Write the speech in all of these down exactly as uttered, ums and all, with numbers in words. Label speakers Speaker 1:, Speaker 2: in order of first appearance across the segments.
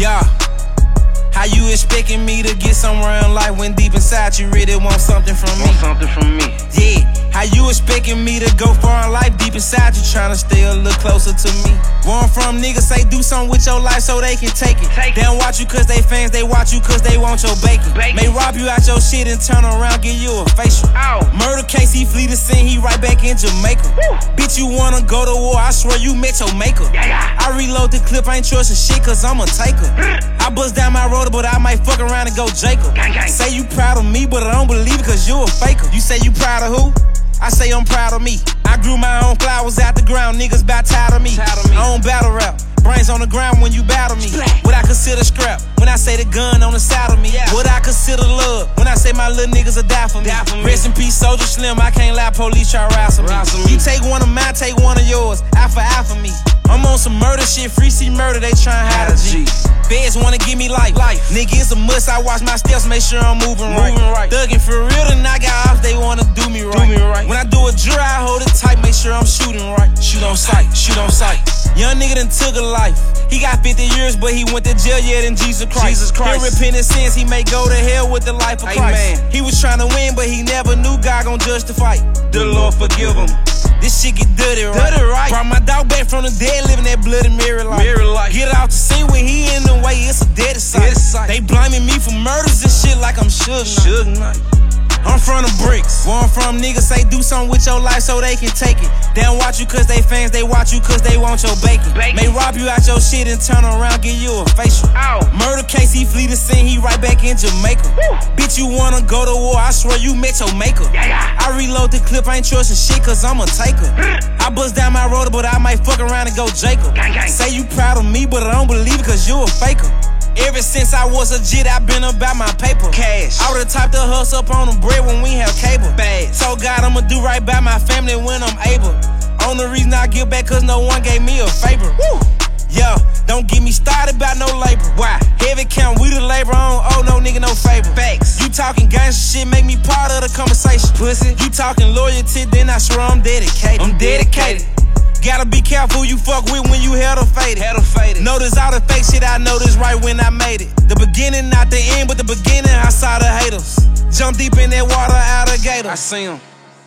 Speaker 1: Yeah. How you expecting me to get somewhere in life when deep inside you really want something from me?
Speaker 2: Want something from me.
Speaker 1: Yeah. How you expecting me to go far in life deep inside you trying to stay a little closer to me? Where I'm from, niggas say do something with your life so they can take it.
Speaker 2: Take
Speaker 1: they don't watch you cause they fans, they watch you cause they want your bacon.
Speaker 2: bacon.
Speaker 1: May rob you out your shit and turn around, give you a facial.
Speaker 2: Ow.
Speaker 1: Murder case, he flee the scene, he right back in Jamaica.
Speaker 2: Woo.
Speaker 1: Bitch, you wanna go to war, I swear you met your maker.
Speaker 2: Yeah, yeah.
Speaker 1: I reload the clip, I ain't trusting shit cause I'm a taker. I bust down my road, but I might fuck around and go Jacob.
Speaker 2: Gang, gang.
Speaker 1: Say you proud of me, but I don't believe it cause you a faker. You say you proud of who? I say I'm proud of me. I grew my own flowers out the ground, niggas bout tired of me.
Speaker 2: Tired of me.
Speaker 1: I don't battle rap. Brains on the ground when you battle me.
Speaker 2: Splat.
Speaker 1: What I consider scrap when I say the gun on the side of me.
Speaker 2: Yeah.
Speaker 1: What I consider love when I say my little niggas will die for me.
Speaker 2: Die for me.
Speaker 1: Rest in peace, Soldier Slim. I can't lie, police try to wrestle me.
Speaker 2: Wrestle me.
Speaker 1: You take one of mine, take one of yours. Eye for eye for me. I'm on some murder shit, free C murder, they tryna hide a G. Feds wanna give me life. life. Nigga, it's a must, I watch my steps, make sure I'm moving,
Speaker 2: Moving
Speaker 1: right.
Speaker 2: right.
Speaker 1: Thuggin' for real, then I got off, they wanna do me right.
Speaker 2: me right.
Speaker 1: When I do a drill, I hold it tight, make sure I'm shooting right. Shoot on sight, shoot on sight. Young nigga done took a life. He got fifty years, but he went to jail yet in Jesus Christ.
Speaker 2: Jesus Christ.
Speaker 1: He repented sins, he may go to hell with the life of Christ.
Speaker 2: Amen.
Speaker 1: He was trying to win, but he never knew God gon' judge the fight.
Speaker 2: The Lord forgive him.
Speaker 1: This shit get dirty, right?
Speaker 2: Dirty, right.
Speaker 1: Brought my dog back from the dead, living that bloody mirror life.
Speaker 2: Mirror life.
Speaker 1: Get out the scene when he in the way, it's a dead sight.
Speaker 2: Dead sight.
Speaker 1: They blaming me for murders and shit like I'm Suge Knight.
Speaker 2: Suge Knight.
Speaker 1: I'm from the bricks. Where I'm from, niggas say do something with your life so they can take it. They don't watch you cause they fans, they watch you cause they want your bacon.
Speaker 2: Bacon.
Speaker 1: May rob you out your shit and turn around, give you a facial.
Speaker 2: Ow.
Speaker 1: Murder case, he flee the scene, he right back in Jamaica.
Speaker 2: Woo.
Speaker 1: Bitch, you wanna go to war, I swear you met your maker.
Speaker 2: Yeah, yeah.
Speaker 1: I reload the clip, I ain't trusting shit cause I'm a taker. I bust down my road, but I might fuck around and go Jacob.
Speaker 2: Gang, gang.
Speaker 1: Say you proud of me, but I don't believe it cause you a faker. Ever since I was a jit, I been about my paper.
Speaker 2: Cash.
Speaker 1: I would've typed the hustle up on the bread when we have cable.
Speaker 2: Bad.
Speaker 1: So God, I'ma do right by my family when I'm able. Only reason I give back cause no one gave me a favor.
Speaker 2: Woo.
Speaker 1: Yeah, don't get me started about no labor.
Speaker 2: Why?
Speaker 1: Heavy count, we the labor, I don't owe no nigga no favor.
Speaker 2: Facts.
Speaker 1: You talking gangsta shit, make me part of the conversation.
Speaker 2: Pussy.
Speaker 1: You talking loyalty, then I swear I'm dedicated.
Speaker 2: I'm dedicated.
Speaker 1: Gotta be careful who you fuck with when you held or faded.
Speaker 2: Held or faded.
Speaker 1: Notice all the fake shit, I noticed right when I made it. The beginning, not the end, but the beginning, I saw the haters. Jump deep in that water, alligator.
Speaker 2: I see him.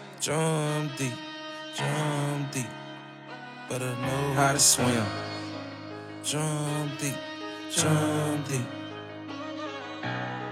Speaker 1: Jump deep, jump deep, better know how to swim. Jump deep, jump deep.